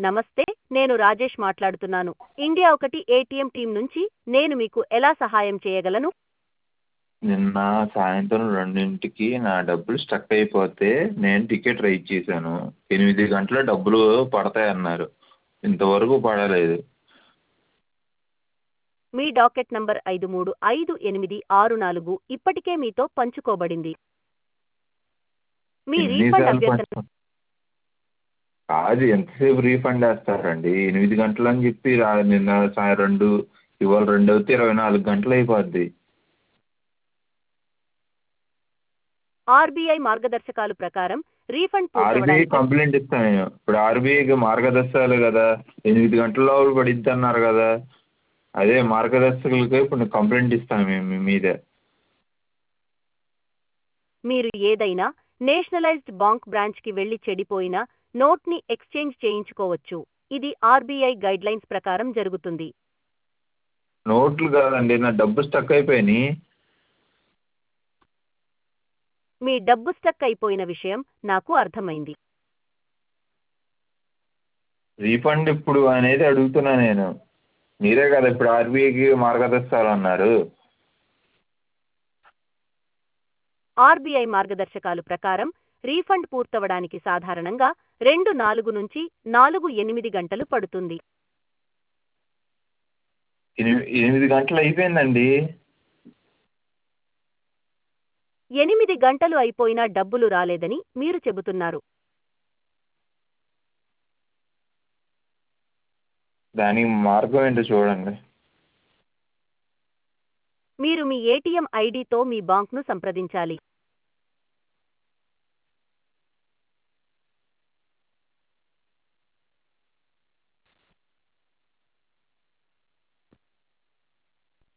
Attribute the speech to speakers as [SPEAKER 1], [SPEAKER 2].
[SPEAKER 1] నమస్తే, నేను రాజేష్ మాట్లాడుతున్నాను. ఇండియా ఒకటి ఏటీఎం టీం నుంచి. నేను మీకు ఎలా సహాయం చేయగలను?
[SPEAKER 2] నిన్న సాయంత్రం 2కి నా డబ్బులు స్టక్ అయిపోతే నేను టికెట్ రైజ్ చేశాను. 8 గంటల డబ్బులు పడతాయన్నారు, ఇంతవరకు పడలేదు.
[SPEAKER 1] మీ డాకెట్ నంబర్ 535864 ఇప్పటికే మీతో పంచుకోబడింది. మీ రీఫండ్
[SPEAKER 2] ఎన్నిసార్లు
[SPEAKER 1] అభ్యర్థన
[SPEAKER 2] కాదు, ఎంతసేపు రీఫండ్ వేస్తారండి? 8 గంటలు అని చెప్పి నిన్న 2, ఇవాళ 2 అవుతే 24 గంటలు అయిపోద్ది.
[SPEAKER 1] ఆర్బీఐ మార్గదర్శకాలు ప్రకారం రీఫండ్
[SPEAKER 2] ఆర్బీఐ
[SPEAKER 1] పూర్తవడానికి
[SPEAKER 2] కంప్లైంట్ ఇస్తాను నేను. ఇప్పుడు ఆర్బీఐకి మార్గదర్శకాలు కదా, 8 గంటల లోపల పడిద్ది అన్నారు కదా. అదే మార్గదర్శకులకి ఇప్పుడు నేను కంప్లైంట్ ఇస్తాను మీ మీద.
[SPEAKER 1] మీరు ఏదైనా నేషనలైజ్డ్ బాంక్ బ్రాంచ్కి వెళ్లి చెడిపోయిన నోట్ని ఎక్స్చేంజ్ చేయించుకోవచ్చు. ఇది ఆర్బీఐ గైడ్లైన్స్ ప్రకారం జరుగుతుంది.
[SPEAKER 2] నోట్లు కాదండి, నా డబ్బు స్టక్ అయిపోయినాయి.
[SPEAKER 1] మీ డబ్బు స్టక్ అయిపోయిన విషయం నాకు అర్థమైంది.
[SPEAKER 2] రీఫండ్ ఇప్పుడు అనేది అడుగుతున్నా నేను. మీరే కదా ఇప్పుడు ఆర్బీఐకి మార్గదర్శకాలు అన్నారు.
[SPEAKER 1] ఆర్బీఐ మార్గదర్శకాలు ప్రకారం రీఫండ్ పూర్తవడానికి సాధారణంగా 4 నుంచి 8 గంటలు పడుతుంది.
[SPEAKER 2] 8 గంటలు అయిపోయిందండి.
[SPEAKER 1] 8 గంటలు అయిపోయినా డబ్బులు రాలేదని మీరు చెబుతున్నారు.
[SPEAKER 2] దానికి మార్గం ఏంటో చూడండి.
[SPEAKER 1] మీరు మీ ఏటీఎం ఐడితో మీ బాంక్ను సంప్రదించాలి.